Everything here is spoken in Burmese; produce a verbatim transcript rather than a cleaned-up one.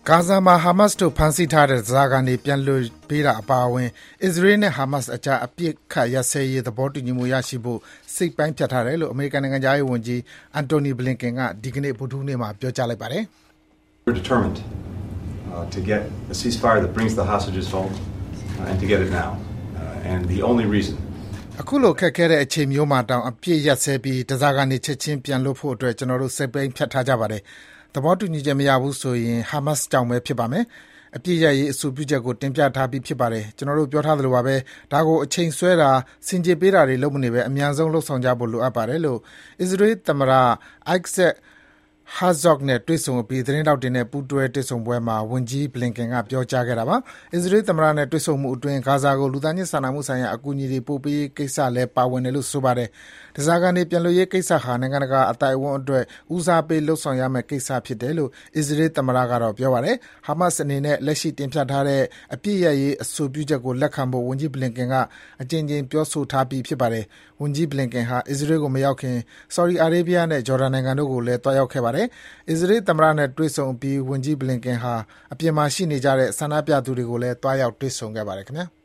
ဂါဇာမှာဟာမတ်စ်တို့ဖမ်းဆီးထားတဲ့ဓားစာခံတွေပြန်လွှတ်ပေးတာအပါအဝင်အစ္စရေးနဲ့ဟာမတ်စ်အကြားအပစ်အခတ်ရပ်စဲရေးသဘောတူညီမှုရရှိဖို့စိတ်ပိုင်းဖြတ်ထားတယ်လို့အမေရိကန်နိုင်ငံခြားရေးဝန်ကြီး Antony Blinken ကဒီကနေ့ဗုဒ္ဓဟူးနေ့မှာပြောကြားလိုက်ပါတယ်။ We're determined uh, to get a ceasefire that brings the hostages home uh, and to get it now. Uh, and the only reason အခုလိုခက်ခဲတဲ့အချိန်မျိုးမှာတောင်အပြစ်ရပ်စဲပြီးဓားစာခံတွေချက်ချင်းပြန်လွှတ်ဖို့အတွက်ကျွန်တော်တို့စိတ်ပိုင်းဖြတ်ထားကြပါတယ်။သဘောတူညီချက်မရဘူးဆိုရင်ဟာမတ်စ်ကြောင့်ပဲဖြစ်ပါမယ်။အပြစ်ရရေးအဆိုပြုချက်ကိုတင်ပြထားပြီးဖြစ်ပါတယ်။ကျွန်တော်တို့ပြောထားသလိုပါပဲဒါကိုအချိန်ဆွဲတာစင်ကြေပေးတာတွေလုပ်မနေပဲအများဆုံးလှုပ်ဆောင်ကြဖို့လိုအပ်ပါတယ်လို့အစ္စရေးသမ္မတ Isaac Herzog နဲ့တွေ့ဆုံပြီးသတင်းတောက်တင်နဲ့ပူးတွဲတွေ့ဆုံပွဲမှာဝန်ကြီး Blinken ကပြောကြားခဲ့တာပါ။အစ္စရေးသမ္မတနဲ့တွေ့ဆုံမှုအတွင်းဂါဇာကိုလူသားချင်းစာနာမှုဆိုင်ရာအကူအညီတွေပို့ပေးရေးကိစ္စလည်းပါဝင်တယ်လို့ဆိုပါတယ်။ဓားစာခံတွေပြန်လွှတ်ရေးကိစ္စဟာနိုင်ငံတကာအသိုက်အဝန်းအတွက်ဦးစားပေးလှုပ်ဆောင်ရမယ့်ကိစ္စဖြစ်တယ်လို့အစ္စရေးသမ္မတကတော့ပြောပါတယ်။ဟာမတ်စ်အနေနဲ့လက်ရှိတင်ပြထားတဲ့အပြစ်ရရေးအဆိုပြုချက်ကိုလက်ခံဖို့ဝန်ကြီး Blinken ကအကြိမ်ကြိမ်ပြောဆိုထားပြီးဖြစ်ပါတယ်။ဝန်ကြီး Blinken ဟာအစ္စရေးကိုမရောက်ခင် Saudi Arabia နဲ့ Jordan နိုင်ငံတို့ကိုလည်းတွားရောက်ခဲ့ပါတယ်။အစ္စရေးသမ္မတနဲ့တွေ့ဆုံအပြီးဝန်ကြီး Blinken ဟာအပြင်မှာရှိနေကြတဲ့ဆန္ဒပြသူတွေကိုလည်းတွားရောက်တွေ့ဆုံခဲ့ပါတယ်ခင်ဗျာ။